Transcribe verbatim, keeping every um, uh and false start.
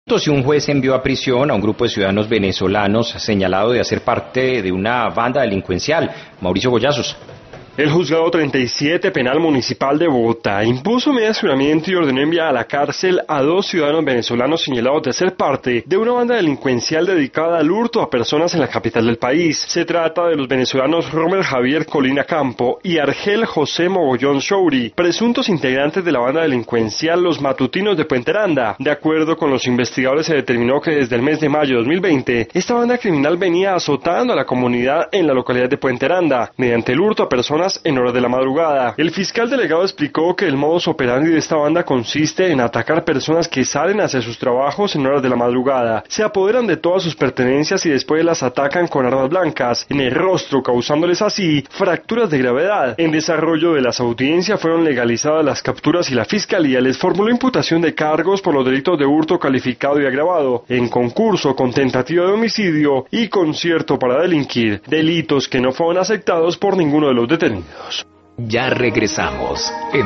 Y un juez envió a prisión a un grupo de ciudadanos venezolanos señalado de hacer parte de una banda delincuencial. Mauricio Goyazos. El Juzgado treinta y siete Penal Municipal de Bogotá impuso medidas de aseguramiento y ordenó enviar a la cárcel a dos ciudadanos venezolanos señalados de ser parte de una banda delincuencial dedicada al hurto a personas en la capital del país. Se trata de los venezolanos Romer Javier Colina Campo y Argel José Mogollón Shouri, presuntos integrantes de la banda delincuencial Los Matutinos de Puente Aranda. De acuerdo con los investigadores, se determinó que desde el mes de mayo de dos mil veinte, esta banda criminal venía azotando a la comunidad en la localidad de Puente Aranda, mediante el hurto a personas en horas de la madrugada. El fiscal delegado explicó que el modus operandi de esta banda consiste en atacar personas que salen hacia sus trabajos en horas de la madrugada, se apoderan de todas sus pertenencias y después las atacan con armas blancas en el rostro, causándoles así fracturas de gravedad. En desarrollo de las audiencias fueron legalizadas las capturas y la fiscalía les formuló imputación de cargos por los delitos de hurto calificado y agravado, en concurso con tentativa de homicidio y concierto para delinquir, delitos que no fueron aceptados por ninguno de los detenidos. Ya regresamos.